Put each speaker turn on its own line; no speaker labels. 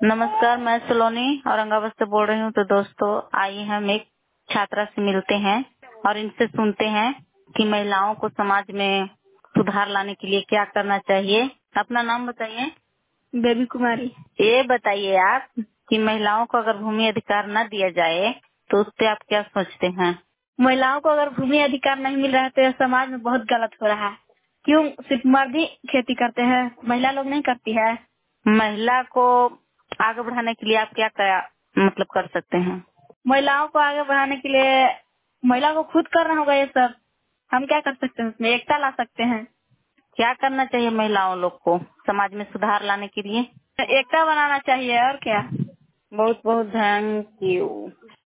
नमस्कार, मैं सलोनी औरंगाबाद से बोल रही हूँ। तो दोस्तों, आइए हम एक छात्रा से मिलते हैं और इनसे सुनते हैं कि महिलाओं को समाज में सुधार लाने के लिए क्या करना चाहिए। अपना नाम बताइए।
बेबी कुमारी।
ये बताइए आप कि महिलाओं को अगर भूमि अधिकार न दिया जाए तो उससे आप क्या सोचते हैं।
महिलाओं को अगर भूमि अधिकार नहीं मिल रहा है तो यह समाज में बहुत गलत हो रहा है। क्यों सिर्फ मर्द ही खेती करते हैं, महिला लोग नहीं करती है।
महिला को आगे बढ़ाने के लिए आप क्या क्या मतलब कर सकते हैं।
महिलाओं को आगे बढ़ाने के लिए महिला को खुद करना होगा ये सब। हम क्या कर सकते हैं, उसमें एकता ला सकते हैं।
क्या करना चाहिए महिलाओं लोग को समाज में सुधार लाने के लिए।
एकता बनाना चाहिए और क्या।
बहुत बहुत थैंक यू।